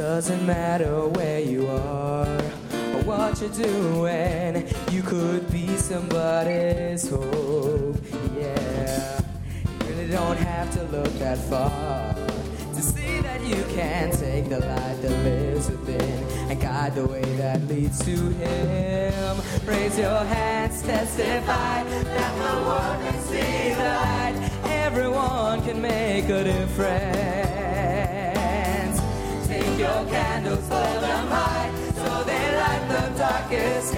doesn't matter where you are or what you're doing, you could be somebody's hope. Yeah, you really don't have to look that far to see that you can take the light that lives within and guide the way that leads to Him. Raise your hands, testify that the world can see the light. Everyone can make a difference. Take your candles, hold them high, so they light the darkest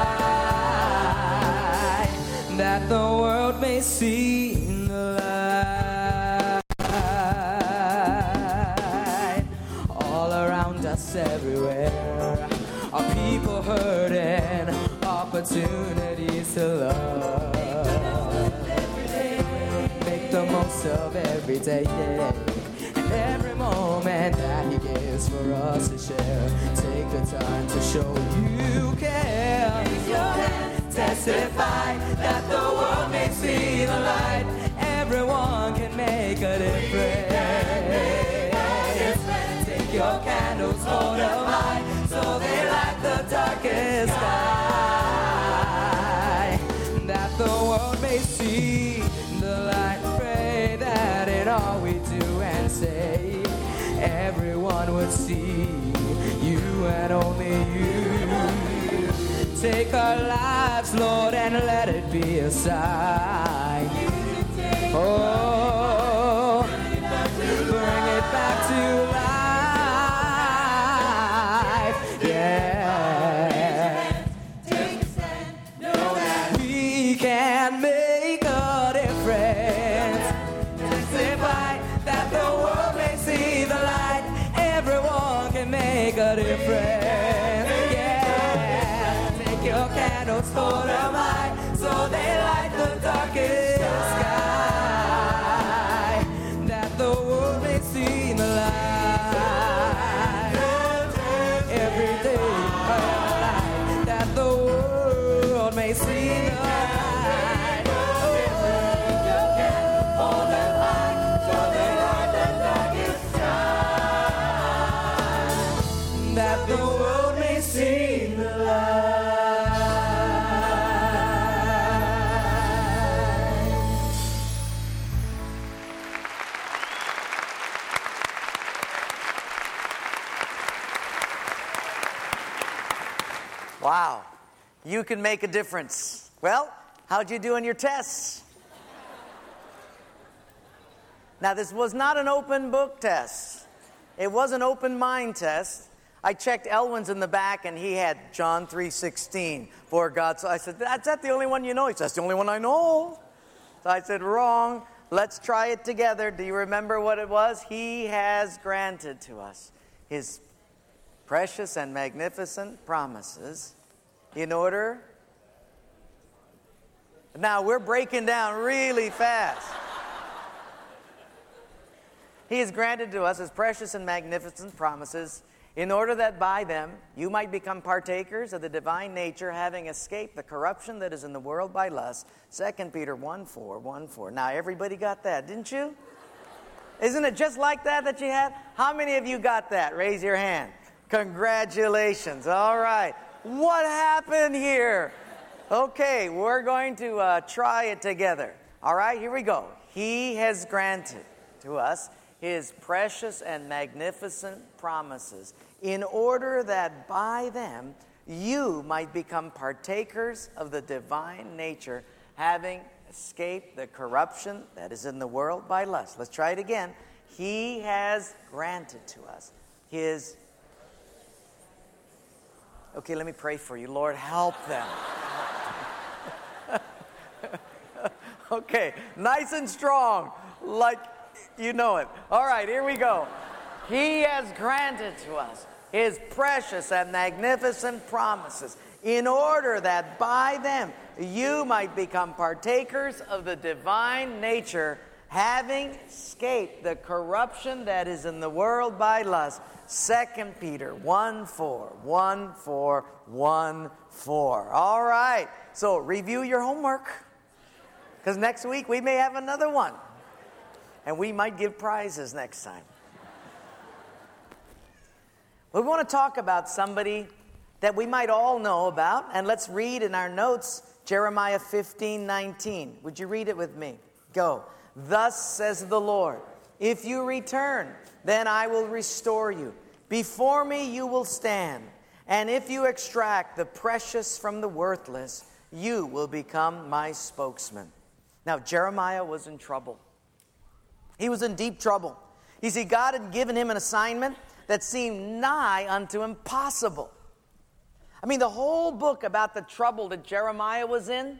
sky, that the world may see the light. All around us, everywhere, are people hurting, opportunities to love. Make the most of every day, yeah. And every moment that He gives for us to share. Take the time to show you care. Raise your hand, testify that the world may see the light. Everyone can make a difference. Take your candles, hold them high, so they light the darkest sky, that the world may see the light. Pray that in all we do and say, everyone would see you and only you. Take our lives, Lord, and let it be a sign. Oh, bring it back to life. Yeah. Know that we can make a difference. Testify that the world may see the light. Everyone can make a difference. Yeah. Take your candles, hold them high, so they light the darkest sky, that the world may see the light. Every day, that the world may see the light. Hold them high, so they light the darkest sky, that the world may see the light. Wow, you can make a difference. Well, how'd you do in your tests? Now, this was not an open book test. It was an open mind test. I checked Elwin's in the back, and he had John 3:16. For God, so I said, that's that the only one you know? He said, that's the only one I know. So I said, wrong. Let's try it together. Do you remember what it was? He has granted to us His precious and magnificent promises in order. Now we're breaking down really fast. He has granted to us His precious and magnificent promises in order that by them you might become partakers of the divine nature, having escaped the corruption that is in the world by lust. 2 Peter 1:4. Now everybody got that, didn't you? Isn't it just like that you had? How many of you got that? Raise your hand. Congratulations. All right. What happened here? Okay, we're going to try it together. All right, here we go. He has granted to us His precious and magnificent promises in order that by them you might become partakers of the divine nature, having escaped the corruption that is in the world by lust. Let's try it again. He has granted to us His... Okay, let me pray for you. Lord, help them. Okay, nice and strong, like you know it. All right, here we go. He has granted to us His precious and magnificent promises in order that by them you might become partakers of the divine nature, having escaped the corruption that is in the world by lust. 2 Peter 1:4. All right, so review your homework, because next week we may have another one, and we might give prizes next time. We want to talk about somebody that we might all know about, and let's read in our notes Jeremiah 15:19. Would you read it with me? Go. Thus says the Lord, if you return, then I will restore you. Before me you will stand, and if you extract the precious from the worthless, you will become my spokesman. Now, Jeremiah was in trouble. He was in deep trouble. You see, God had given him an assignment that seemed nigh unto impossible. I mean, the whole book about the trouble that Jeremiah was in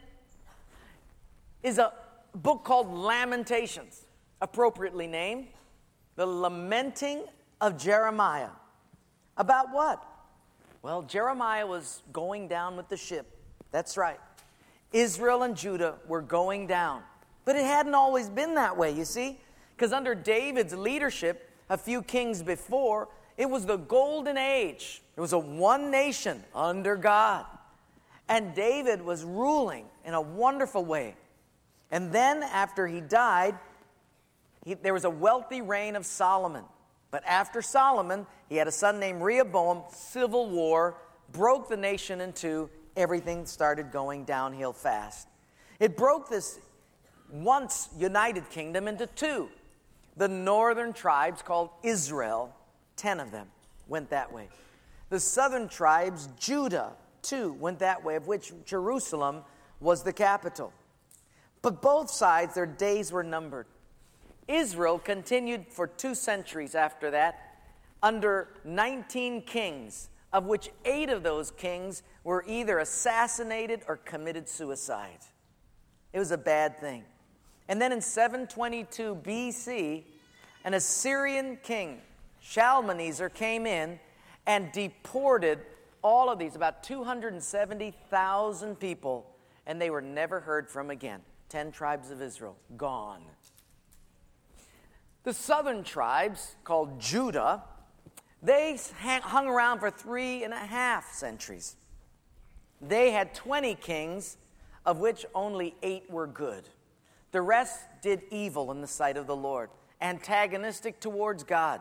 is a book called Lamentations, appropriately named The Lamenting of Jeremiah. About what? Well, Jeremiah was going down with the ship. That's right. Israel and Judah were going down. But it hadn't always been that way, you see. Because under David's leadership, a few kings before, it was the golden age. It was a one nation under God. And David was ruling in a wonderful way. And then after he died, there was a wealthy reign of Solomon. But after Solomon, he had a son named Rehoboam. Civil war broke the nation in two. Everything started going downhill fast. It broke this once united kingdom into two. The northern tribes, called Israel, 10 of them went that way. The southern tribes, Judah, 2 went that way, of which Jerusalem was the capital. But both sides, their days were numbered. Israel continued for 2 centuries after that under 19 kings, of which 8 of those kings were either assassinated or committed suicide. It was a bad thing. And then in 722 BC, an Assyrian king, Shalmaneser, came in and deported all of these, about 270,000 people, and they were never heard from again. 10 tribes of Israel, gone. The southern tribes, called Judah, they hung around for 3.5 centuries. They had 20 kings, of which only 8 were good. The rest did evil in the sight of the Lord, antagonistic towards God.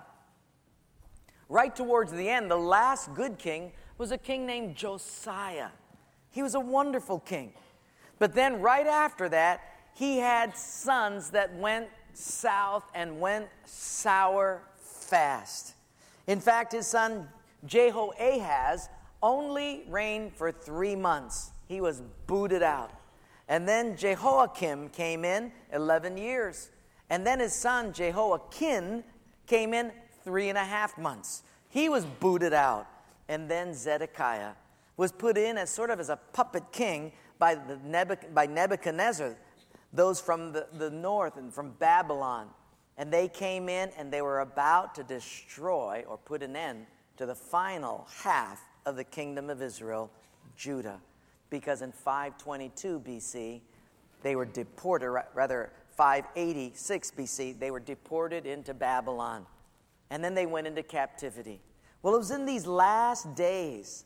Right towards the end, the last good king was a king named Josiah. He was a wonderful king. But then right after that, he had sons that went south and went sour fast. In fact, his son Jehoahaz only reigned for 3 months. He was booted out. And then Jehoiakim came in 11 years. And then his son Jehoiakim came in 3.5 months. He was booted out. And then Zedekiah was put in as sort of as a puppet king by Nebuchadnezzar, those from the north and from Babylon. And they came in and they were about to destroy or put an end to the final half of the kingdom of Israel, Judah. Because in 522 BC, they were deported, rather 586 BC, they were deported into Babylon. And then they went into captivity. Well, it was in these last days,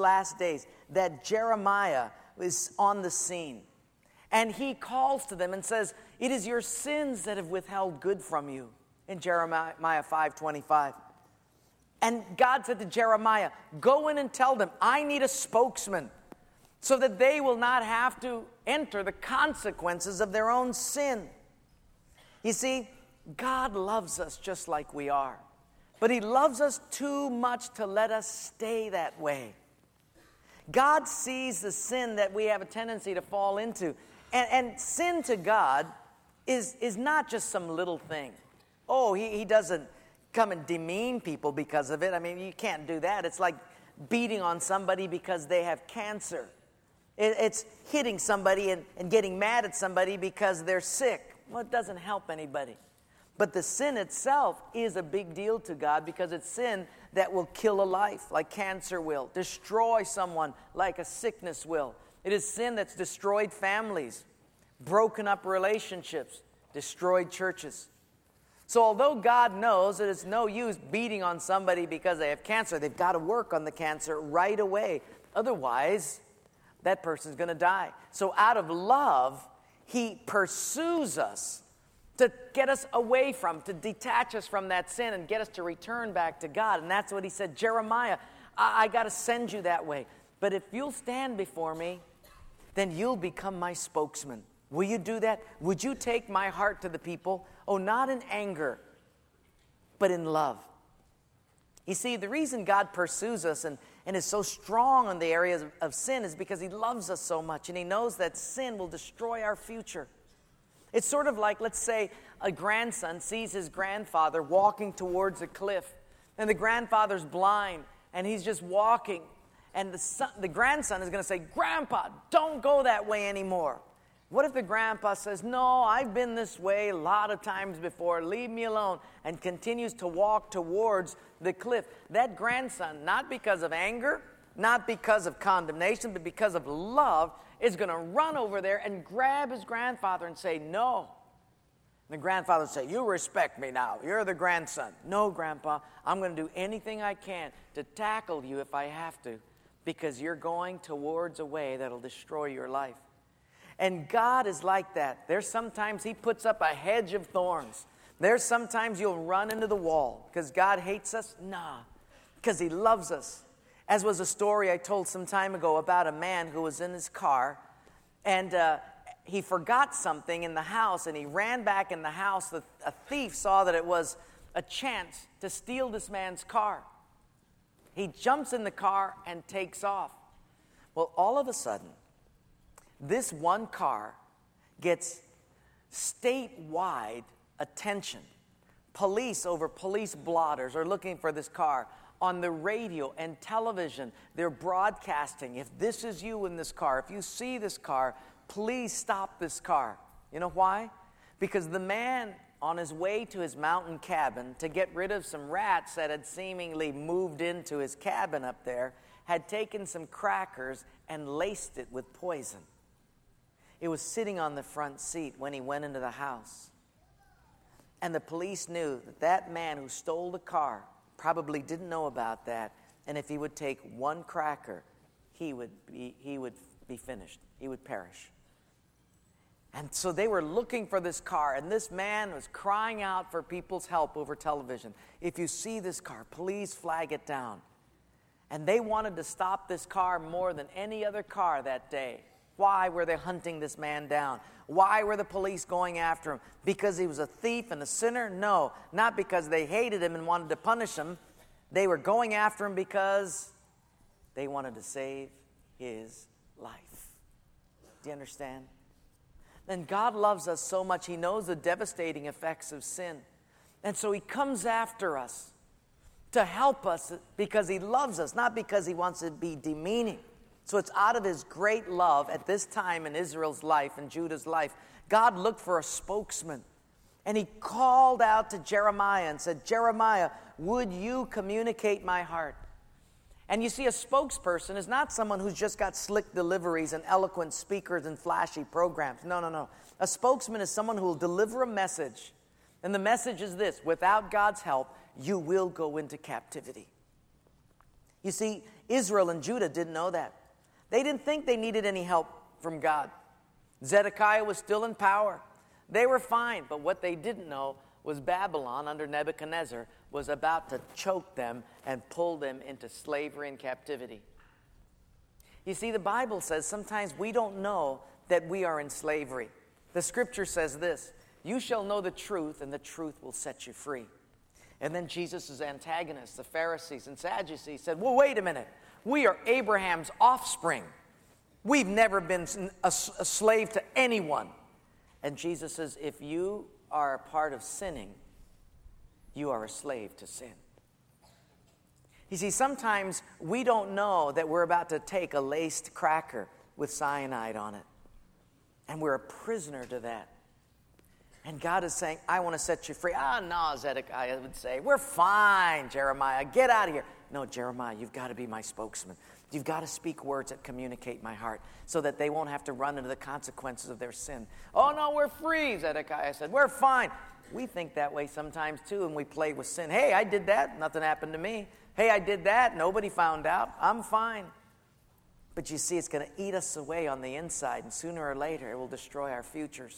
that Jeremiah is on the scene. And he calls to them and says, it is your sins that have withheld good from you, in Jeremiah 5:25. And God said to Jeremiah, go in and tell them, I need a spokesman, so that they will not have to enter the consequences of their own sin. You see, God loves us just like we are. But he loves us too much to let us stay that way. God sees the sin that we have a tendency to fall into. And sin to God is not just some little thing. Oh, he doesn't come and demean people because of it. I mean, you can't do that. It's like beating on somebody because they have cancer. It's hitting somebody and getting mad at somebody because they're sick. Well, it doesn't help anybody. But the sin itself is a big deal to God because it's sin that will kill a life, like cancer will, destroy someone like a sickness will. It is sin that's destroyed families, broken up relationships, destroyed churches. So although God knows that it's no use beating on somebody because they have cancer, they've got to work on the cancer right away. Otherwise, that person's going to die. So out of love, he pursues us to get us away from, to detach us from that sin and get us to return back to God. And that's what he said, Jeremiah, I got to send you that way. But if you'll stand before me, then you'll become my spokesman. Will you do that? Would you take my heart to the people? Oh, not in anger, but in love. You see, the reason God pursues us and is so strong in the areas of sin is because he loves us so much, and he knows that sin will destroy our future. It's sort of like, let's say, a grandson sees his grandfather walking towards a cliff, and the grandfather's blind, and he's just walking. And the grandson is going to say, Grandpa, don't go that way anymore. What if the grandpa says, no, I've been this way a lot of times before, leave me alone, and continues to walk towards the cliff? That grandson, not because of anger, not because of condemnation, but because of love, is going to run over there and grab his grandfather and say, no. And the grandfather will say, you respect me now. You're the grandson. No, Grandpa, I'm going to do anything I can to tackle you if I have to, because you're going towards a way that'll destroy your life. And God is like that. There's sometimes he puts up a hedge of thorns. There's sometimes you'll run into the wall because God hates us. Nah, because he loves us. As was a story I told some time ago about a man who was in his car, and he forgot something in the house, and he ran back in the house. A thief saw that it was a chance to steal this man's car. He jumps in the car and takes off. Well, all of a sudden, this one car gets statewide attention. Police over police blotters are looking for this car. On the radio and television, they're broadcasting, if this is you in this car, if you see this car, please stop this car. You know why? Because the man on his way to his mountain cabin to get rid of some rats that had seemingly moved into his cabin up there had taken some crackers and laced it with poison. It was sitting on the front seat when he went into the house. And the police knew that that man who stole the car probably didn't know about that, and if he would take one cracker, he would be finished. He would perish. And so they were looking for this car, and this man was crying out for people's help over television. If you see this car, please flag it down. And they wanted to stop this car more than any other car that day. Why were they hunting this man down? Why were the police going after him? Because he was a thief and a sinner? No, not because they hated him and wanted to punish him. They were going after him because they wanted to save his life. Do you understand? And God loves us so much, he knows the devastating effects of sin. And so he comes after us to help us because he loves us, not because he wants to be demeaning. So it's out of his great love at this time in Israel's life and Judah's life. God looked for a spokesman. And he called out to Jeremiah and said, Jeremiah, would you communicate my heart? And you see, a spokesperson is not someone who's just got slick deliveries and eloquent speakers and flashy programs. No. A spokesman is someone who will deliver a message. And the message is this: without God's help, you will go into captivity. You see, Israel and Judah didn't know that. They didn't think they needed any help from God. Zedekiah was still in power. They were fine, but what they didn't know was Babylon under Nebuchadnezzar was about to choke them and pull them into slavery and captivity. You see, the Bible says sometimes we don't know that we are in slavery. The scripture says this: you shall know the truth, and the truth will set you free. And then Jesus' antagonists, the Pharisees and Sadducees, said, well, wait a minute. We are Abraham's offspring. We've never been a slave to anyone. And Jesus says, if you are a part of sinning, you are a slave to sin. You see, sometimes we don't know that we're about to take a laced cracker with cyanide on it. And we're a prisoner to that. And God is saying, I want to set you free. No, Zedekiah would say, we're fine, Jeremiah. Get out of here. No, Jeremiah, you've got to be my spokesman. You've got to speak words that communicate my heart so that they won't have to run into the consequences of their sin. Oh, no, we're free, Zedekiah said. We're fine. We think that way sometimes, too, and we play with sin. Hey, I did that. Nothing happened to me. Hey, I did that. Nobody found out. I'm fine. But you see, it's going to eat us away on the inside, and sooner or later it will destroy our futures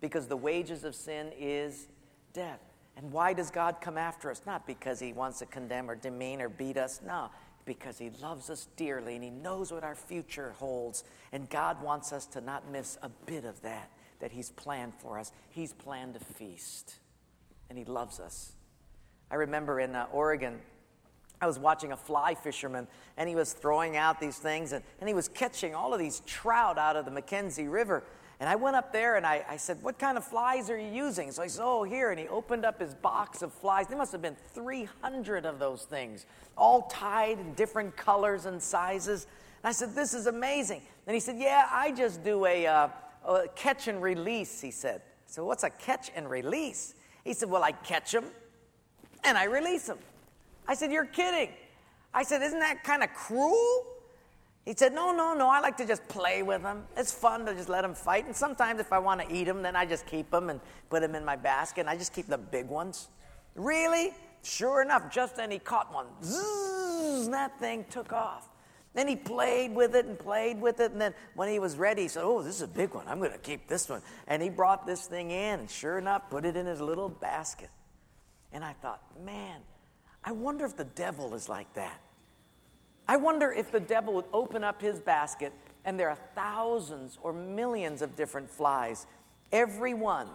because the wages of sin is death. And why does God come after us? Not because he wants to condemn or demean or beat us. No, because he loves us dearly and he knows what our future holds. And God wants us to not miss a bit of that he's planned for us. He's planned a feast. And he loves us. I remember in Oregon, I was watching a fly fisherman, and he was throwing out these things, and he was catching all of these trout out of the Mackenzie River. And I went up there, and I said, what kind of flies are you using? So I said, oh, here. And he opened up his box of flies. There must have been 300 of those things, all tied in different colors and sizes. And I said, this is amazing. And he said, yeah, I just do a catch and release, he said. So what's a catch and release? He said, well, I catch them, and I release them. I said, you're kidding. I said, isn't that kind of cruel? He said, no, I like to just play with them. It's fun to just let them fight. And sometimes if I want to eat them, then I just keep them and put them in my basket, and I just keep the big ones. Really? Sure enough, just then he caught one. Zzz, and that thing took off. Then he played with it, and then when he was ready, he said, oh, this is a big one. I'm going to keep this one. And he brought this thing in, and sure enough, put it in his little basket. And I thought, man, I wonder if the devil is like that. I wonder if the devil would open up his basket, and there are thousands or millions of different flies, every one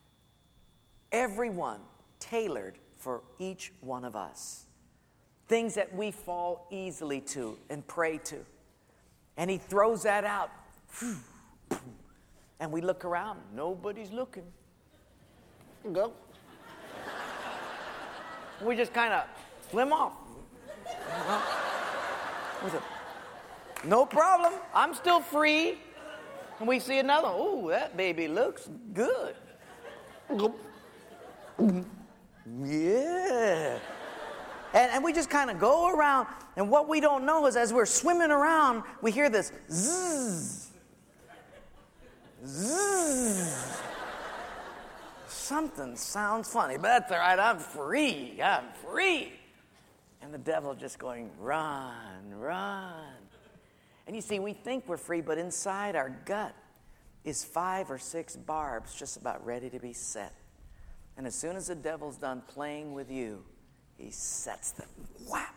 tailored for each one of us. Things that we fall easily to and prey to. And he throws that out. And we look around. Nobody's looking. Go. We just kind of swim off. No problem. I'm still free. And we see another. Oh, that baby looks good. Yeah. And we just kind of go around, and what we don't know is as we're swimming around, we hear this zzz, zzz. Something sounds funny, but that's all right, I'm free. And the devil just going, run. And you see, we think we're free, but inside our gut is 5 or 6 barbs just about ready to be set. And as soon as the devil's done playing with you, he sets them. Whap!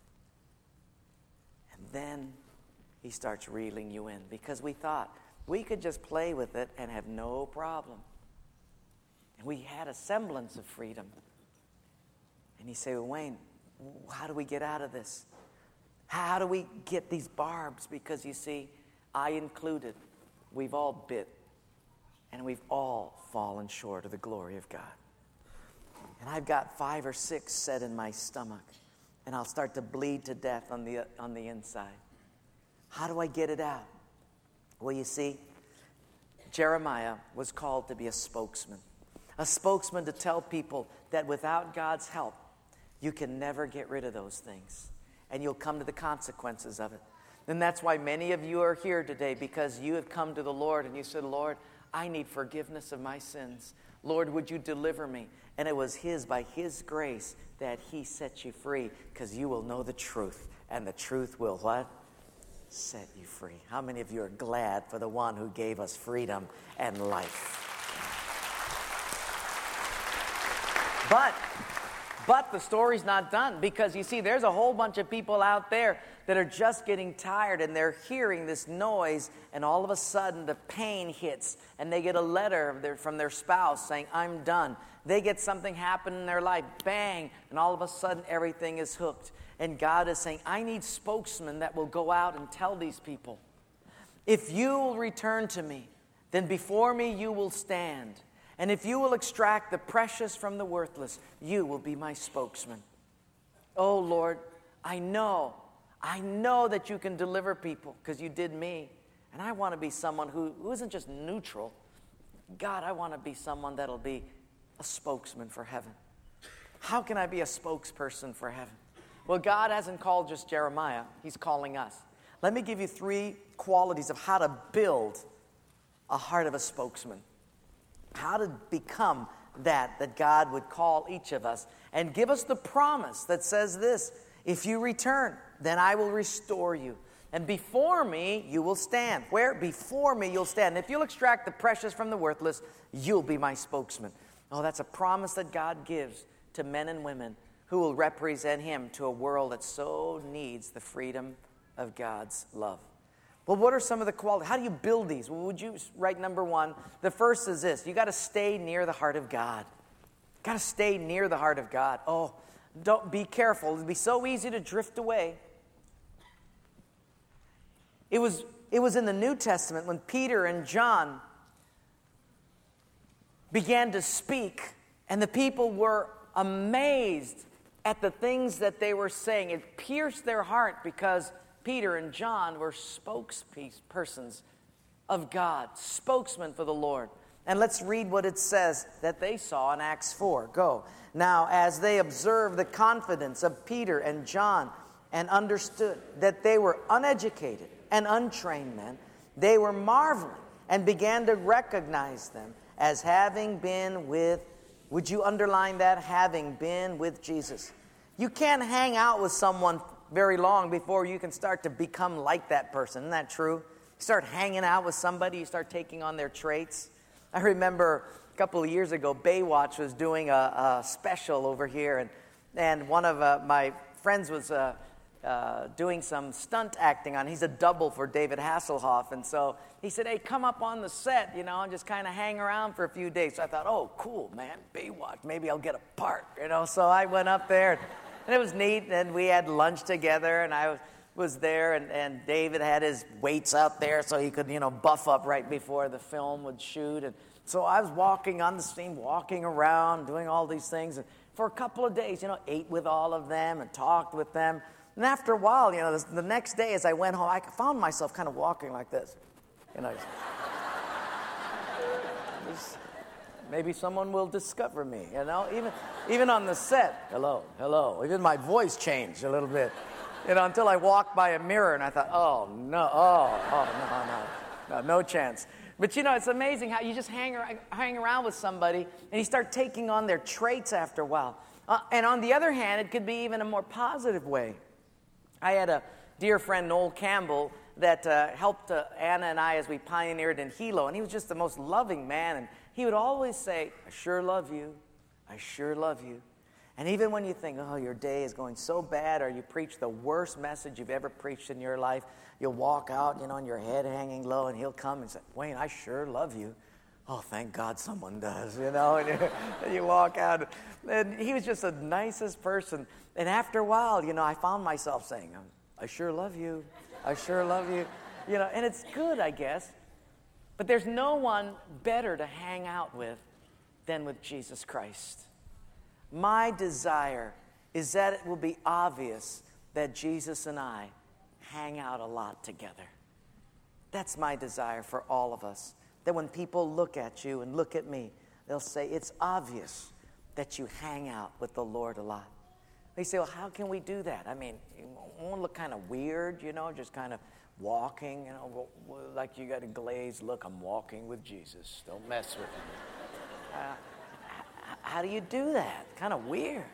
And then he starts reeling you in because we thought we could just play with it and have no problem. And we had a semblance of freedom. And you say, well, Wayne, how do we get out of this? How do we get these barbs? Because you see, I included, we've all bit, and we've all fallen short of the glory of God. And I've got 5 or 6 set in my stomach, and I'll start to bleed to death on the inside. How do I get it out? Well, you see, Jeremiah was called to be a spokesman to tell people that without God's help, you can never get rid of those things, and you'll come to the consequences of it. And that's why many of you are here today, because you have come to the Lord and you said, Lord, I need forgiveness of my sins. Lord, would you deliver me? And it was by his grace that he set you free, because you will know the truth, and the truth will what? Set you free. How many of you are glad for the one who gave us freedom and life? But the story's not done, because you see, there's a whole bunch of people out there that are just getting tired, and they're hearing this noise, and all of a sudden the pain hits, and they get a letter from their spouse saying, I'm done. They get something happen in their life, bang, and all of a sudden everything is hooked. And God is saying, I need spokesmen that will go out and tell these people, if you will return to me, then before me you will stand. And if you will extract the precious from the worthless, you will be my spokesman. Oh, Lord, I know that you can deliver people because you did me. And I want to be someone who isn't just neutral. God, I want to be someone that'll be a spokesman for heaven. How can I be a spokesperson for heaven? Well, God hasn't called just Jeremiah. He's calling us. Let me give you 3 qualities of how to build a heart of a spokesman. How to become that God would call each of us and give us the promise that says this: if you return, then I will restore you, And before me, you will stand. Where? Before me, you'll stand. And if you'll extract the precious from the worthless, you'll be my spokesman. Oh, that's a promise that God gives to men and women who will represent him to a world that so needs the freedom of God's love. Well, what are some of the qualities? How do you build these? Well, would you write number one? The first is this. You got to stay near the heart of God. Got to stay near the heart of God. Oh, don't be careful. It'd be so easy to drift away. It was in the New Testament when Peter and John began to speak, and the people were amazed at the things that they were saying. It pierced their heart because Peter and John were spokespersons of God, spokesmen for the Lord. And let's read what it says that they saw in Acts 4. Go. Now, as they observed the confidence of Peter and John and understood that they were uneducated and untrained men, they were marveling and began to recognize them as having been with, would you underline that, having been with Jesus? You can't hang out with someone very long before you can start to become like that person. Isn't that true? You start hanging out with somebody, you start taking on their traits. I remember a couple of years ago, Baywatch was doing a special over here, and one of my friends was doing some stunt acting on. He's a double for David Hasselhoff, and so he said, hey, come up on the set, and just kind of hang around for a few days. So I thought, oh, cool, man, Baywatch, maybe I'll get a part, So I went up there, and it was neat, and we had lunch together, and I was there, and David had his weights out there so he could, buff up right before the film would shoot. And so I was walking on the scene, walking around, doing all these things. And for a couple of days, ate with all of them and talked with them. And after a while, the next day as I went home, I found myself kind of walking like this. Maybe someone will discover me, even on the set. Hello. Even my voice changed a little bit. Until I walked by a mirror and I thought, no chance. But it's amazing how you just hang around with somebody and you start taking on their traits after a while. And on the other hand, it could be even a more positive way. I had a dear friend, Noel Campbell, that helped Anna and I as we pioneered in Hilo, and he was just the most loving man, and he would always say, I sure love you. I sure love you. And even when you think, oh, your day is going so bad, or you preach the worst message you've ever preached in your life, you'll walk out, and your head hanging low, and he'll come and say, Wayne, I sure love you. Oh, thank God someone does, and you walk out. And he was just the nicest person. And after a while, I found myself saying, I sure love you. I sure love you. And it's good, I guess. But there's no one better to hang out with than with Jesus Christ. My desire is that it will be obvious that Jesus and I hang out a lot together. That's my desire for all of us. That when people look at you and look at me, they'll say, it's obvious that you hang out with the Lord a lot. They say, well, how can we do that? I mean, you won't look kind of weird, just kind of walking, like you got a glazed look. I'm walking with Jesus. Don't mess with me. How do you do that? Kind of weird.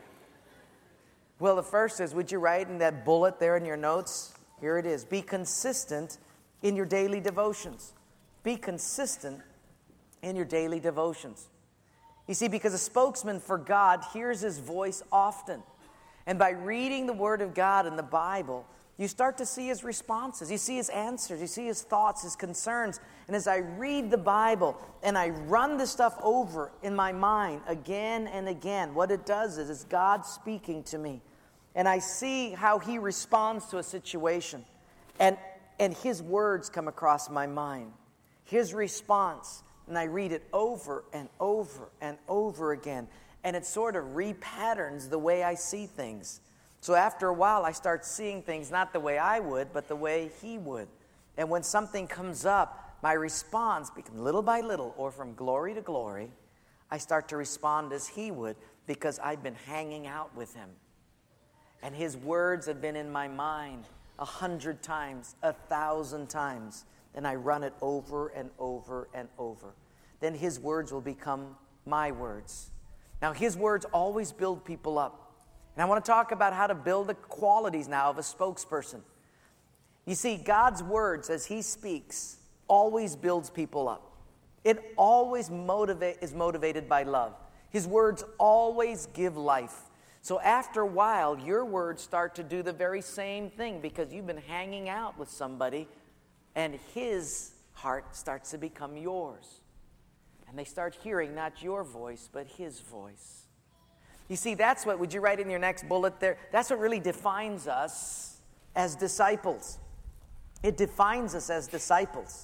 Well, the first is, would you write in that bullet there in your notes? Here it is. Be consistent in your daily devotions. Be consistent in your daily devotions. You see, because a spokesman for God hears his voice often. And by reading the Word of God in the Bible, you start to see his responses. You see his answers. You see his thoughts, his concerns. And as I read the Bible and I run this stuff over in my mind again and again, what it does is it's God speaking to me. And I see how he responds to a situation. And his words come across my mind. His response. And I read it over and over and over again. And it sort of repatterns the way I see things. So after a while, I start seeing things not the way I would, but the way he would. And when something comes up, my response becomes little by little, or from glory to glory, I start to respond as he would, because I've been hanging out with him. And his words have been in my mind 100 times, 1,000 times. And I run it over and over and over. Then his words will become my words. Now, his words always build people up. And I want to talk about how to build the qualities now of a spokesperson. You see, God's words, as He speaks, always builds people up. It always is motivated by love. His words always give life. So after a while, your words start to do the very same thing because you've been hanging out with somebody and his heart starts to become yours. And they start hearing not your voice, but his voice. You see, that's what, would you write in your next bullet there? That's what really defines us as disciples. It defines us as disciples.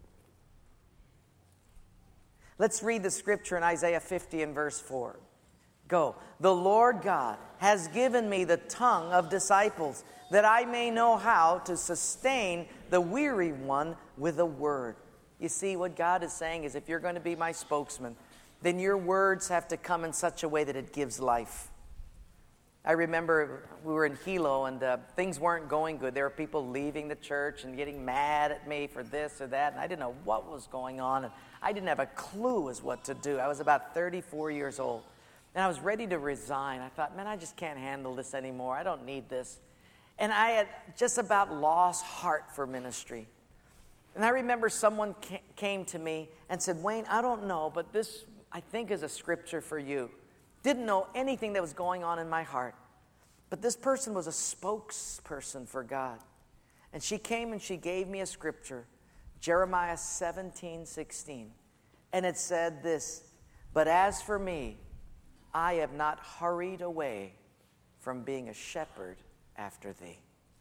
Let's read the scripture in Isaiah 50 and verse 4. Go. The Lord God has given me the tongue of disciples, that I may know how to sustain the weary one with a word. You see, what God is saying is, if you're going to be my spokesman, then your words have to come in such a way that it gives life. I remember we were in Hilo and things weren't going good. There were people leaving the church and getting mad at me for this or that, and I didn't know what was going on, and I didn't have a clue as what to do. I was about 34 years old, and I was ready to resign. I thought, man, I just can't handle this anymore. I don't need this. And I had just about lost heart for ministry. And I remember someone came to me and said, Wayne, I don't know, but this, I think, is a scripture for you. Didn't know anything that was going on in my heart. But this person was a spokesperson for God. And she came and she gave me a scripture, Jeremiah 17:16. And it said this, but as for me, I have not hurried away from being a shepherd after thee.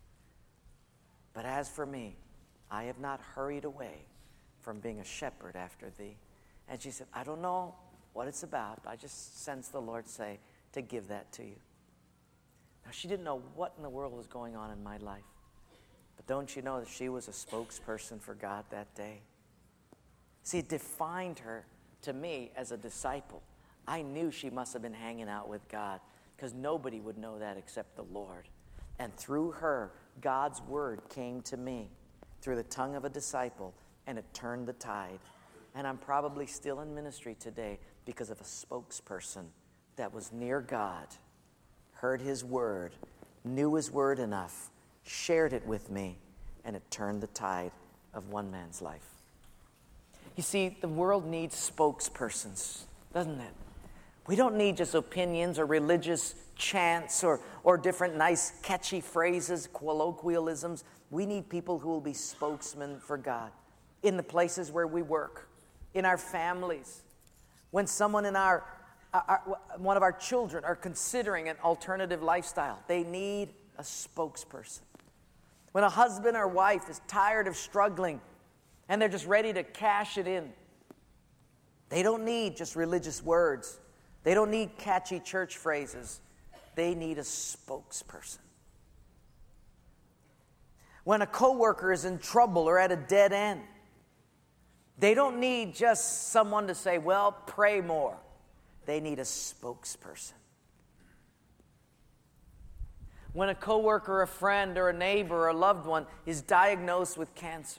But as for me, I have not hurried away from being a shepherd after thee. And she said, I don't know what it's about. I just sense the Lord say to give that to you. Now, she didn't know what in the world was going on in my life. But don't you know that she was a spokesperson for God that day? See, it defined her to me as a disciple. I knew she must have been hanging out with God because nobody would know that except the Lord. And through her, God's word came to me through the tongue of a disciple, and it turned the tide. And I'm probably still in ministry today because of a spokesperson that was near God, heard his word, knew his word enough, shared it with me, and it turned the tide of one man's life. You see, the world needs spokespersons, doesn't it? We don't need just opinions or religious chants or different nice catchy phrases, colloquialisms. We need people who will be spokesmen for God in the places where we work, in our families. When someone in one of our children are considering an alternative lifestyle, they need a spokesperson. When a husband or wife is tired of struggling and they're just ready to cash it in, they don't need just religious words. They don't need catchy church phrases. They need a spokesperson. When a coworker is in trouble or at a dead end, they don't need just someone to say, well, pray more. They need a spokesperson. When a coworker, a friend, or a neighbor, or a loved one is diagnosed with cancer,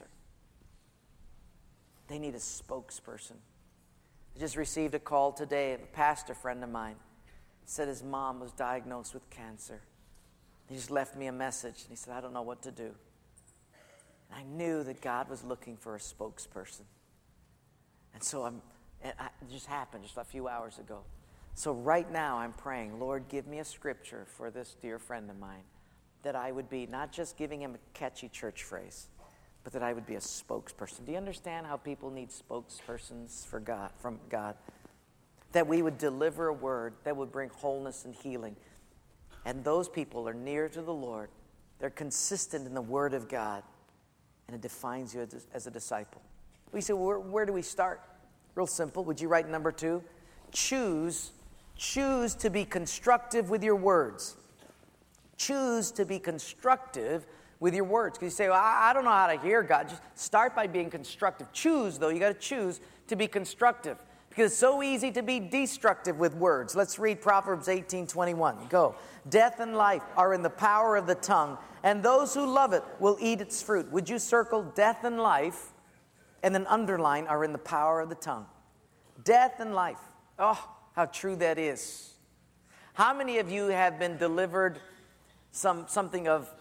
they need a spokesperson. I just received a call today of a pastor friend of mine. He said his mom was diagnosed with cancer. He just left me a message, and he said, I don't know what to do. And I knew that God was looking for a spokesperson. And so it just happened just a few hours ago. So right now I'm praying, Lord, give me a scripture for this dear friend of mine, that I would be not just giving him a catchy church phrase, but that I would be a spokesperson. Do you understand how people need spokespersons for God, from God? That we would deliver a word that would bring wholeness and healing. And those people are near to the Lord. They're consistent in the word of God. And it defines you as a disciple. We say, where do we start? Real simple. Would you write number 2? Choose to be constructive with your words. Choose to be constructive with your words. Because you say, well, I don't know how to hear God. Just start by being constructive. Choose, though. You got to choose to be constructive. Because it's so easy to be destructive with words. Let's read Proverbs 18:21. Go. Death and life are in the power of the tongue, and those who love it will eat its fruit. Would you circle death and life, and then underline are in the power of the tongue? Death and life. Oh, how true that is. How many of you have been delivered something of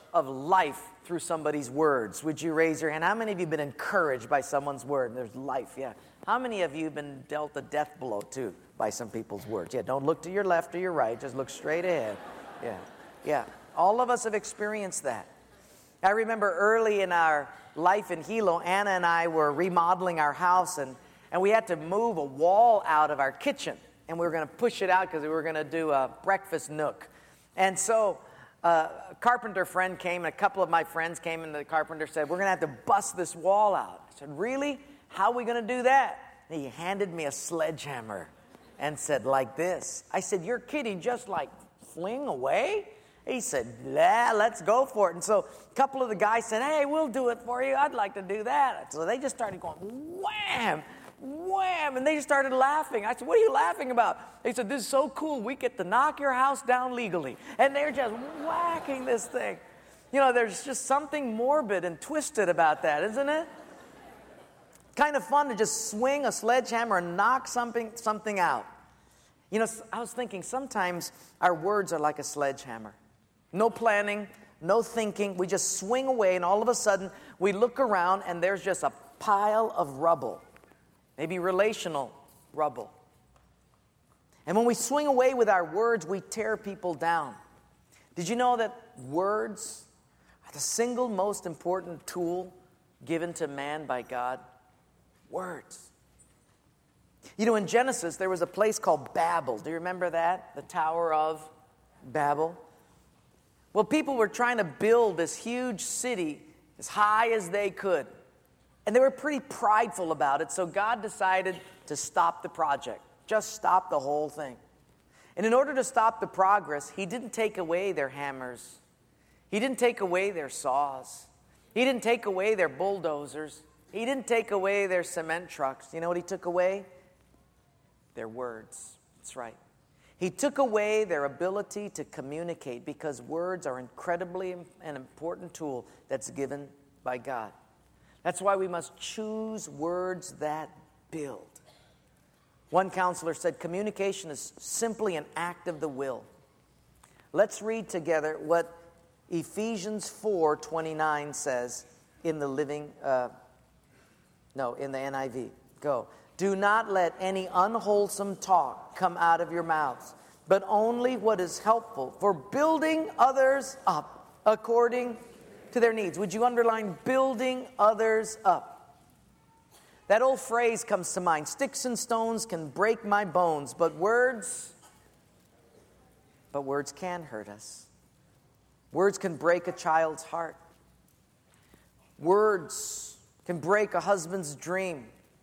of life through somebody's words? Would you raise your hand? How many of you have been encouraged by someone's word? There's life, yeah. How many of you have been dealt a death blow too by some people's words? Yeah, don't look to your left or your right. Just look straight ahead. Yeah. All of us have experienced that. I remember early in our life in Hilo, Anna and I were remodeling our house, and we had to move a wall out of our kitchen. And we were going to push it out because we were going to do a breakfast nook. And so a carpenter friend came, and a couple of my friends came, and the carpenter said, we're going to have to bust this wall out. I said, really? How are we going to do that? And he handed me a sledgehammer and said, like this. I said, you're kidding, just like fling away? He said, yeah, let's go for it. And so a couple of the guys said, hey, we'll do it for you. I'd like to do that. So they just started going, wham, wham, and they just started laughing. I said, what are you laughing about? They said, this is so cool. We get to knock your house down legally. And they're just whacking this thing. You know, there's just something morbid and twisted about that, isn't it? Kind of fun to just swing a sledgehammer and knock something out. You know, I was thinking sometimes our words are like a sledgehammer. No planning, no thinking. We just swing away, and all of a sudden we look around and there's just a pile of rubble. Maybe relational rubble. And when we swing away with our words, we tear people down. Did you know that words are the single most important tool given to man by God? Words. You know, in Genesis, there was a place called Babel. Do you remember that? The Tower of Babel. Well, people were trying to build this huge city as high as they could. And they were pretty prideful about it, so God decided to stop the project. Just stop the whole thing. And in order to stop the progress, He didn't take away their hammers. He didn't take away their saws. He didn't take away their bulldozers. He didn't take away their cement trucks. You know what He took away? Their words. That's right. He took away their ability to communicate, because words are incredibly an important tool that's given by God. That's why we must choose words that build. One counselor said, communication is simply an act of the will. Let's read together what Ephesians 4:29 says in the in the NIV. Go. Do not let any unwholesome talk come out of your mouths, but only what is helpful for building others up according to their needs. Would you underline building others up? That old phrase comes to mind. Sticks and stones can break my bones, but words can hurt us. Words can break a child's heart. Words can break a husband's dream.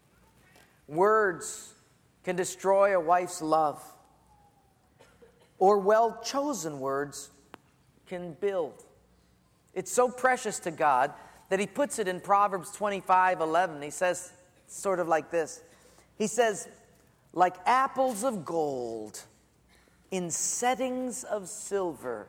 Words can destroy a wife's love. Or well-chosen words can build. It's so precious to God that He puts it in Proverbs 25:11. He says, sort of like this. He says, like apples of gold in settings of silver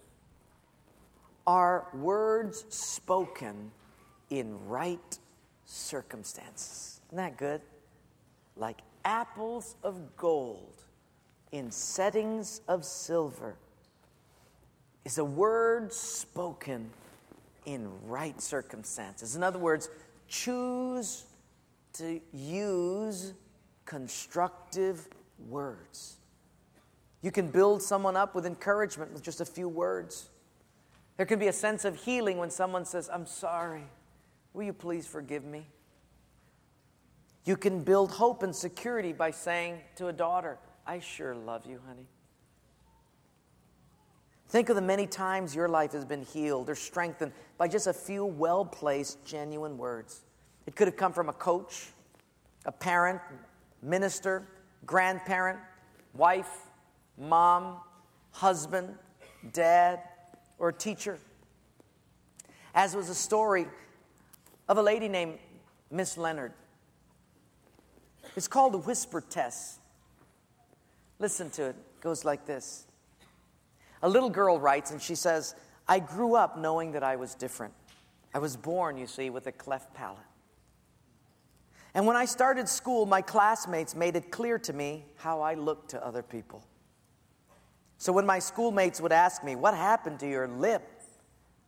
are words spoken in right circumstances. Isn't that good? Like apples of gold in settings of silver is a word spoken in right circumstances. In other words, choose to use constructive words. You can build someone up with encouragement with just a few words. There can be a sense of healing when someone says, I'm sorry. Will you please forgive me? You can build hope and security by saying to a daughter, I sure love you, honey. Think of the many times your life has been healed or strengthened by just a few well-placed, genuine words. It could have come from a coach, a parent, minister, grandparent, wife, mom, husband, dad, or a teacher. As was a story of a lady named Miss Leonard. It's called the whisper test. Listen to it. It goes like this. A little girl writes, and she says, I grew up knowing that I was different. I was born, you see, with a cleft palate. And when I started school, my classmates made it clear to me how I looked to other people. So when my schoolmates would ask me, what happened to your lip?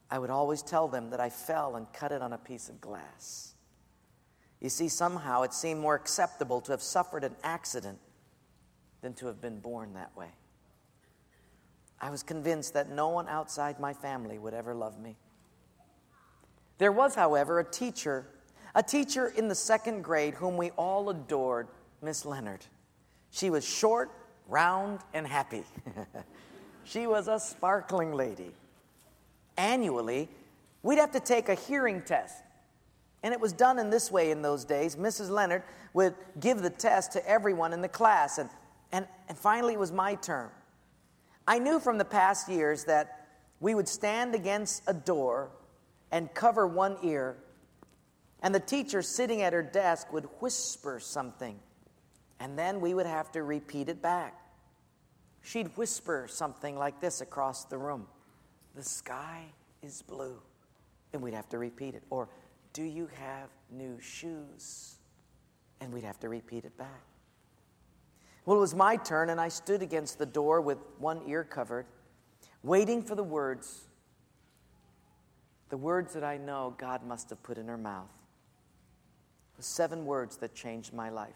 I would always tell them that I fell and cut it on a piece of glass. You see, somehow it seemed more acceptable to have suffered an accident than to have been born that way. I was convinced that no one outside my family would ever love me. There was, however, a teacher in the second grade whom we all adored, Miss Leonard. She was short, round, and happy. She was a sparkling lady. Annually, we'd have to take a hearing test. And it was done in this way in those days. Mrs. Leonard would give the test to everyone in the class. And finally, it was my turn. I knew from the past years that we would stand against a door and cover one ear, and the teacher sitting at her desk would whisper something, and then we would have to repeat it back. She'd whisper something like this across the room: "The sky is blue," and we'd have to repeat it. Or, "Do you have new shoes?" And we'd have to repeat it back. Well, it was my turn, and I stood against the door with one ear covered, waiting for the words that I know God must have put in her mouth. The 7 words that changed my life.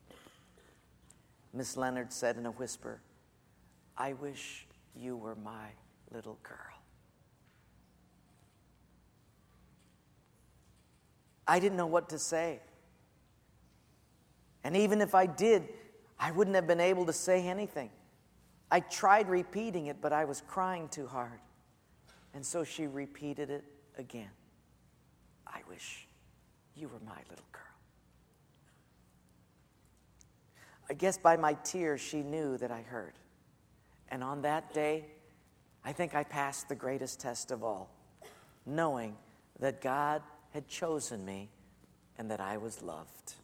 Miss Leonard said in a whisper, "I wish you were my little girl." I didn't know what to say. And even if I did, I wouldn't have been able to say anything. I tried repeating it, but I was crying too hard. And so she repeated it again. "I wish you were my little girl." I guess by my tears she knew that I heard. And on that day, I think I passed the greatest test of all, knowing that God had chosen me and that I was loved.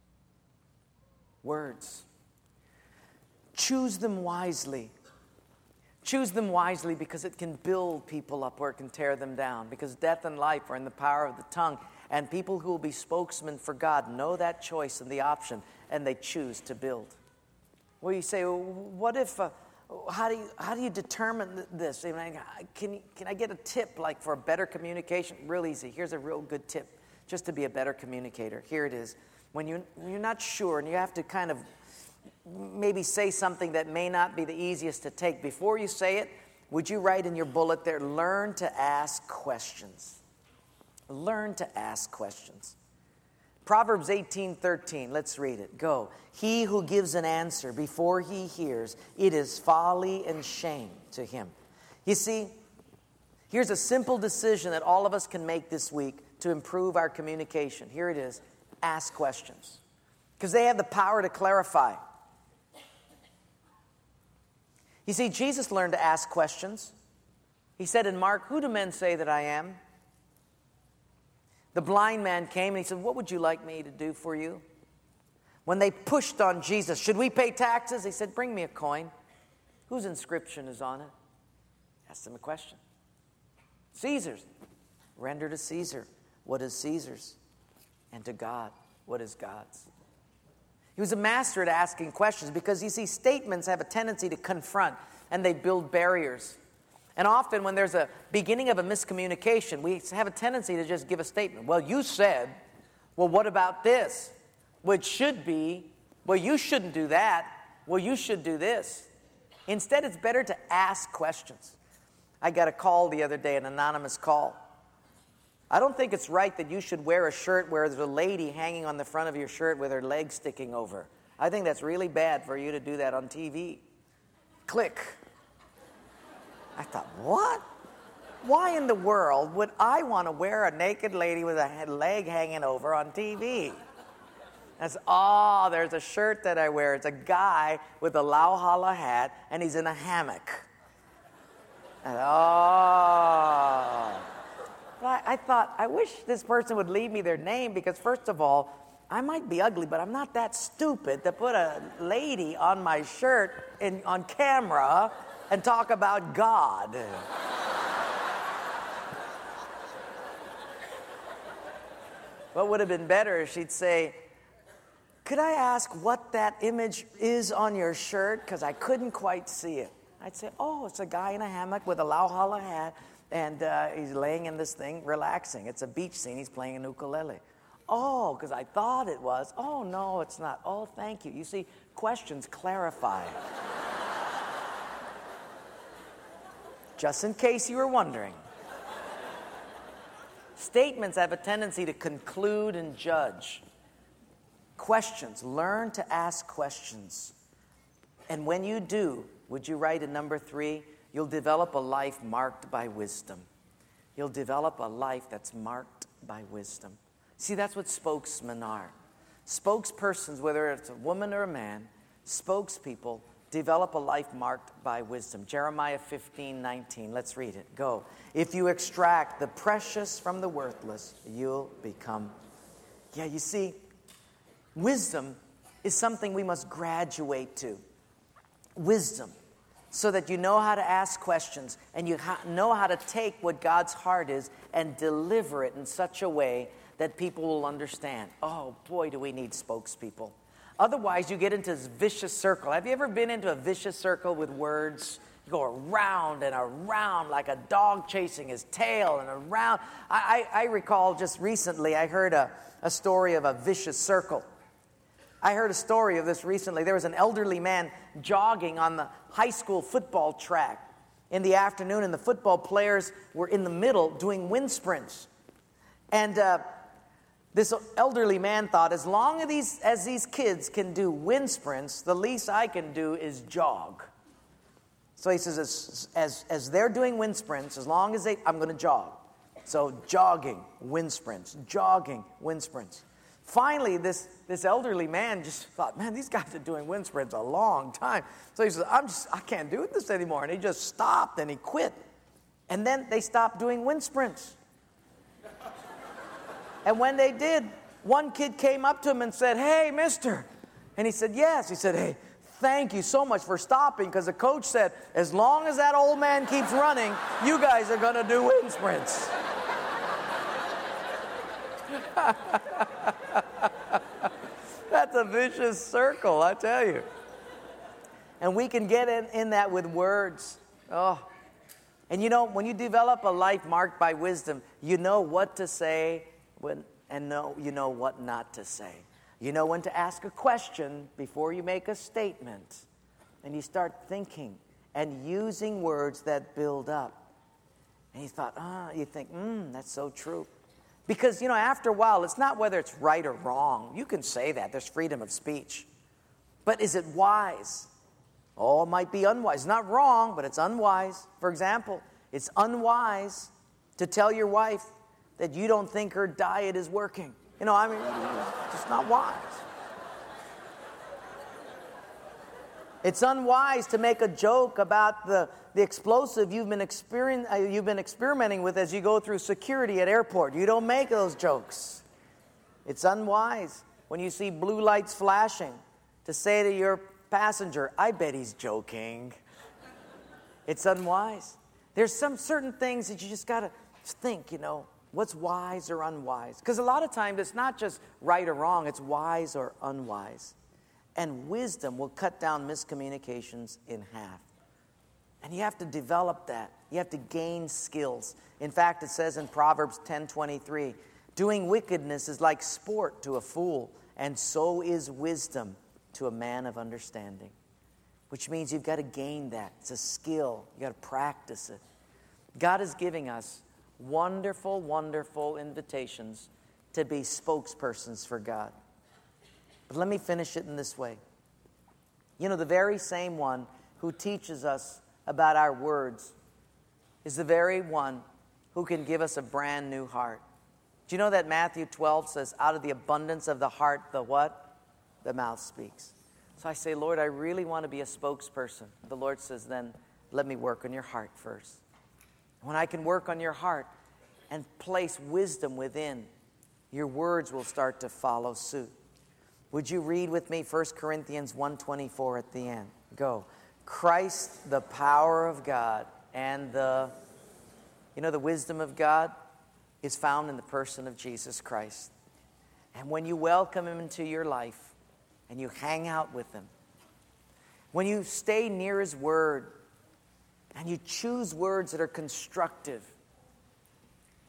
Words. Choose them wisely. Choose them wisely because it can build people up or it can tear them down. Because death and life are in the power of the tongue. And people who will be spokesmen for God know that choice and the option, and they choose to build. Well, you say, what if, how do you determine this? Can I get a tip like for better communication? Real easy. Here's a real good tip just to be a better communicator. Here it is. When you're not sure and you have to kind of maybe say something that may not be the easiest to take, before you say it, would you write in your bullet there, learn to ask questions. Learn to ask questions. Proverbs 18:13, let's read it. Go. He who gives an answer before he hears, it is folly and shame to him. You see, here's a simple decision that all of us can make this week to improve our communication. Here it is. Ask questions. Because they have the power to clarify. You see, Jesus learned to ask questions. He said in Mark, "Who do men say that I am?" The blind man came and he said, "What would you like me to do for you?" When they pushed on Jesus, "Should we pay taxes?" He said, "Bring me a coin. Whose inscription is on it?" Asked him a question. "Caesar's." "Render to Caesar what is Caesar's, and to God what is God's." He was a master at asking questions because, you see, statements have a tendency to confront and they build barriers. And often when there's a beginning of a miscommunication, we have a tendency to just give a statement. "Well, you said," "Well, what about this?" Which should be, "Well, you shouldn't do that." "Well, you should do this." Instead, it's better to ask questions. I got a call the other day, an anonymous call. "I don't think it's right that you should wear a shirt where there's a lady hanging on the front of your shirt with her legs sticking over. I think that's really bad for you to do that on TV." Click. I thought, what? Why in the world would I want to wear a naked lady with a leg hanging over on TV? That's, there's a shirt that I wear. It's a guy with a Lauhala hat, and he's in a hammock. And, I thought, I wish this person would leave me their name because, first of all, I might be ugly, but I'm not that stupid to put a lady on my shirt on camera and talk about God. What would have been better if she'd say, "Could I ask what that image is on your shirt? Because I couldn't quite see it." I'd say, "Oh, it's a guy in a hammock with a Lauhala hat, And he's laying in this thing, relaxing. It's a beach scene. He's playing an ukulele. Oh, because I thought it was. Oh, no, it's not. Oh, thank you. You see, questions clarify. Just in case you were wondering. Statements have a tendency to conclude and judge. Questions. Learn to ask questions. And when you do, would you write in number 3? You'll develop a life marked by wisdom. You'll develop a life that's marked by wisdom. See, that's what spokesmen are. Spokespersons, whether it's a woman or a man, spokespeople, develop a life marked by wisdom. Jeremiah 15:19. Let's read it. Go. If you extract the precious from the worthless, you'll become. Yeah, you see, wisdom is something we must graduate to. Wisdom. So that you know how to ask questions and you know how to take what God's heart is and deliver it in such a way that people will understand. Oh, boy, do we need spokespeople. Otherwise, you get into this vicious circle. Have you ever been into a vicious circle with words? You go around and around like a dog chasing his tail and around. I recall just recently I heard a story of a vicious circle. I heard a story of this recently. There was an elderly man jogging on the high school football track in the afternoon, and the football players were in the middle doing wind sprints. And this elderly man thought, as long as these kids can do wind sprints, the least I can do is jog. So he says, as they're doing wind sprints, as long as I'm going to jog. So jogging, wind sprints, jogging, wind sprints. Finally, this elderly man just thought, man, these guys are doing wind sprints a long time. So he said, I can't do this anymore. And he just stopped and he quit. And then they stopped doing wind sprints. And when they did, one kid came up to him and said, hey, mister. And he said, yes. He said, hey, thank you so much for stopping, because the coach said, as long as that old man keeps running, you guys are going to do wind sprints. That's a vicious circle, I tell you. And we can get in that with words. Oh. And you know, when you develop a life marked by wisdom, you know what to say you know what not to say. You know when to ask a question before you make a statement. And you start thinking and using words that build up. And you think, that's so true. Because, you know, after a while, it's not whether it's right or wrong. You can say that. There's freedom of speech. But is it wise? Oh, it might be unwise. It's not wrong, but it's unwise. For example, it's unwise to tell your wife that you don't think her diet is working. You know, I mean, it's just not wise. It's unwise to make a joke about the explosive you've been experimenting with as you go through security at airport. You don't make those jokes. It's unwise when you see blue lights flashing to say to your passenger, I bet he's joking. It's unwise. There's some certain things that you just got to think, you know, what's wise or unwise. Because a lot of times it's not just right or wrong, it's wise or unwise. And wisdom will cut down miscommunications in half. And you have to develop that. You have to gain skills. In fact, it says in Proverbs 10:23, doing wickedness is like sport to a fool, and so is wisdom to a man of understanding. Which means you've got to gain that. It's a skill. You've got to practice it. God is giving us wonderful, wonderful invitations to be spokespersons for God. But let me finish it in this way. You know, the very same one who teaches us about our words is the very one who can give us a brand new heart. Do you know that Matthew 12 says, out of the abundance of the heart, the what? The mouth speaks. So I say, Lord, I really want to be a spokesperson. The Lord says, then let me work on your heart first. When I can work on your heart and place wisdom within, your words will start to follow suit. Would you read with me 1 Corinthians 1:24 at the end? Go. Christ, the power of God, and the wisdom of God is found in the person of Jesus Christ. And when you welcome him into your life and you hang out with him, when you stay near his word and you choose words that are constructive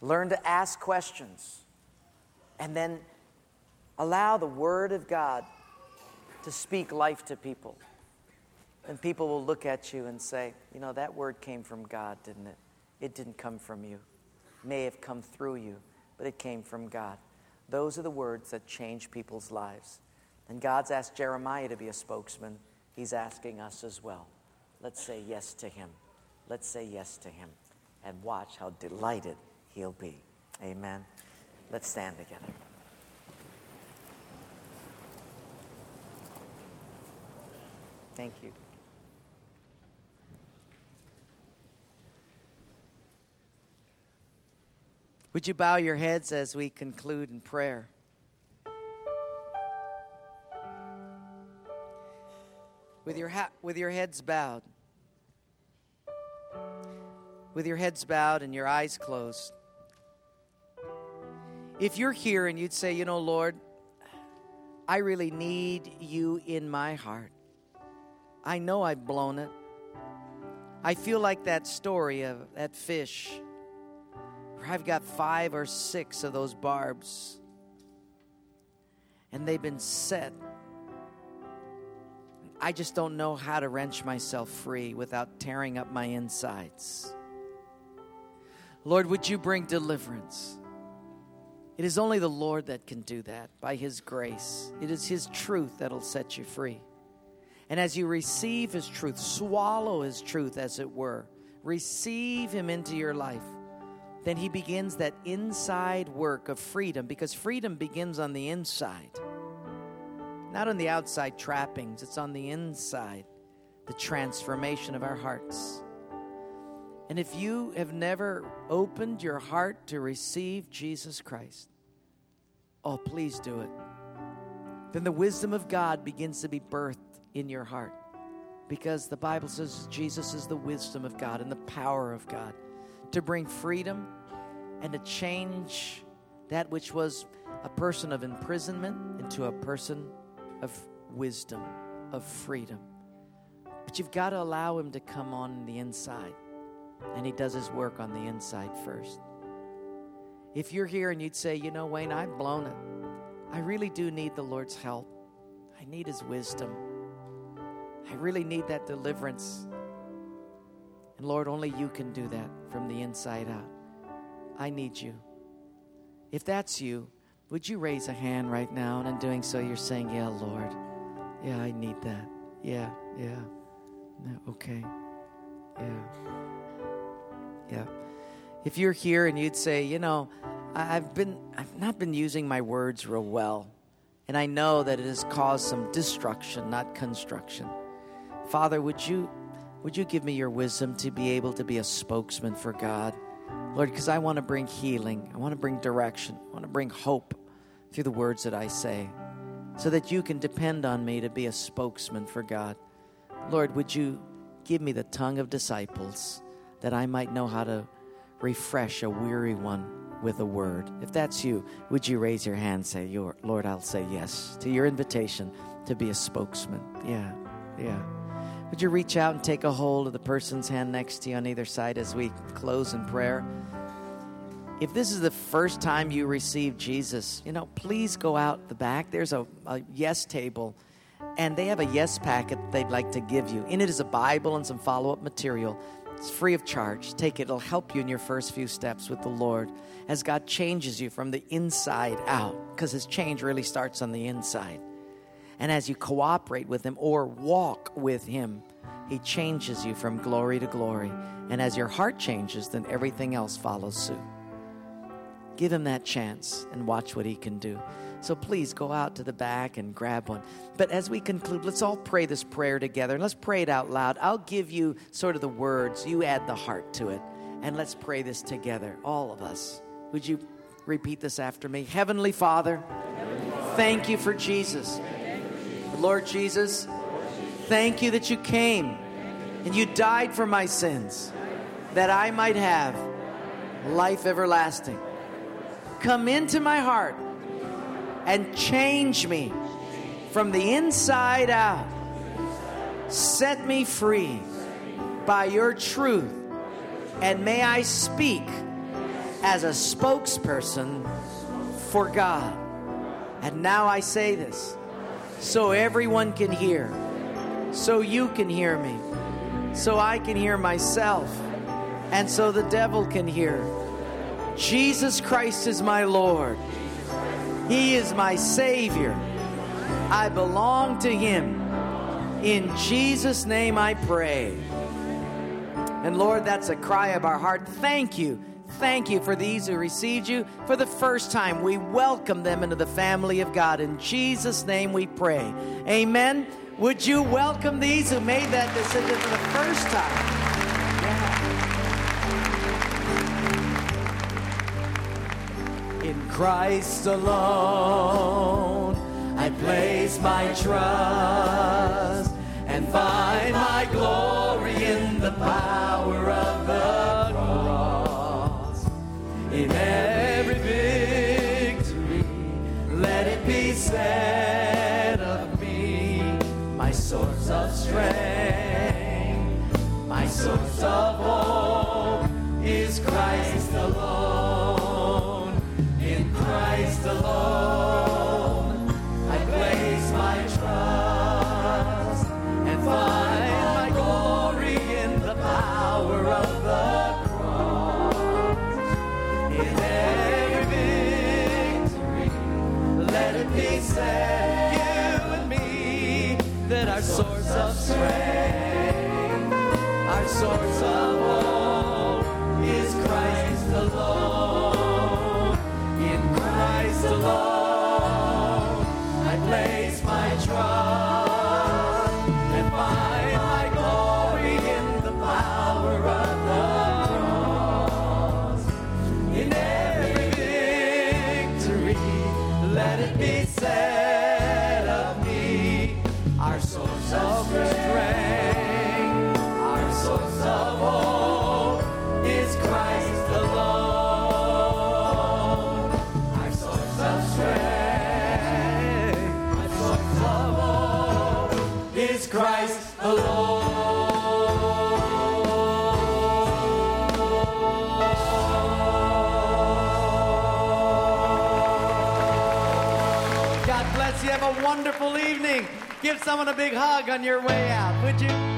Learn to ask questions. And then allow the Word of God to speak life to people. And people will look at you and say, you know, that word came from God, didn't it? It didn't come from you. It may have come through you, but it came from God. Those are the words that change people's lives. And God's asked Jeremiah to be a spokesman. He's asking us as well. Let's say yes to him. Let's say yes to him. And watch how delighted he'll be. Amen. Let's stand together. Thank you. Would you bow your heads as we conclude in prayer? With your heads bowed. With your heads bowed and your eyes closed. If you're here and you'd say, you know, Lord, I really need you in my heart. I know I've blown it. I feel like that story of that fish where I've got 5 or 6 of those barbs and they've been set. I just don't know how to wrench myself free without tearing up my insides. Lord, would you bring deliverance? It is only the Lord that can do that by his grace. It is his truth that'll set you free. And as you receive his truth, swallow his truth as it were, receive him into your life, then he begins that inside work of freedom, because freedom begins on the inside. Not on the outside trappings, it's on the inside, the transformation of our hearts. And if you have never opened your heart to receive Jesus Christ, oh, please do it. Then the wisdom of God begins to be birthed in your heart, because the Bible says Jesus is the wisdom of God and the power of God to bring freedom and to change that which was a person of imprisonment into a person of wisdom, of freedom. But you've got to allow him to come on the inside, and he does his work on the inside first. If you're here and you'd say, you know, Wayne, I've blown it. I really do need the Lord's help. I need his wisdom. I really need that deliverance. And Lord, only you can do that from the inside out. I need you. If that's you, would you raise a hand right now? And in doing so, you're saying, yeah, Lord. Yeah, I need that. Yeah. No, okay. Yeah. If you're here and you'd say, you know, I've not been using my words real well. And I know that it has caused some destruction, not construction. Father, would you give me your wisdom to be able to be a spokesman for God? Lord, because I want to bring healing. I want to bring direction. I want to bring hope through the words that I say, so that you can depend on me to be a spokesman for God. Lord, would you give me the tongue of disciples that I might know how to refresh a weary one with a word? If that's you, would you raise your hand and say, Lord, I'll say yes to your invitation to be a spokesman. Yeah. Would you reach out and take a hold of the person's hand next to you on either side as we close in prayer? If this is the first time you received Jesus, you know, please go out the back. There's a yes table, and they have a yes packet they'd like to give you. In it is a Bible and some follow-up material. It's free of charge. Take it. It'll help you in your first few steps with the Lord as God changes you from the inside out, because his change really starts on the inside. And as you cooperate with him or walk with him, he changes you from glory to glory. And as your heart changes, then everything else follows suit. Give him that chance and watch what he can do. So please go out to the back and grab one. But as we conclude, let's all pray this prayer together. And let's pray it out loud. I'll give you sort of the words. You add the heart to it. And let's pray this together, all of us. Would you repeat this after me? Heavenly Father, thank you for Jesus. Lord Jesus, thank you that you came and you died for my sins, that I might have life everlasting. Come into my heart and change me from the inside out. Set me free by your truth, and may I speak as a spokesperson for God. And now I say this so everyone can hear, so you can hear me, so I can hear myself, and so the devil can hear. Jesus Christ is my Lord. He is my Savior. I belong to Him. In Jesus' name I pray. And Lord, that's a cry of our heart. Thank you. Thank you for these who received you for the first time. We welcome them into the family of God. In Jesus' name we pray. Amen. Would you welcome these who made that decision for the first time? Yeah. In Christ alone, I place my trust and find my glory in the power of the cross. In every victory, let it be said of me, my source of strength, my source of hope is Christ alone. In Christ alone, I place my trust and find my glory in the power of the cross. In every victory, let it be said, you and me, that our source of strength, our source of hope is Christ alone. In Christ alone, I place my trust and find my glory in the power of the cross. In every victory, let it be said of me, our source of strength, our source of hope is Christ alone. Our source of strength, our source of hope is Christ alone. God bless you. Have a wonderful evening. Give someone a big hug on your way out, would you?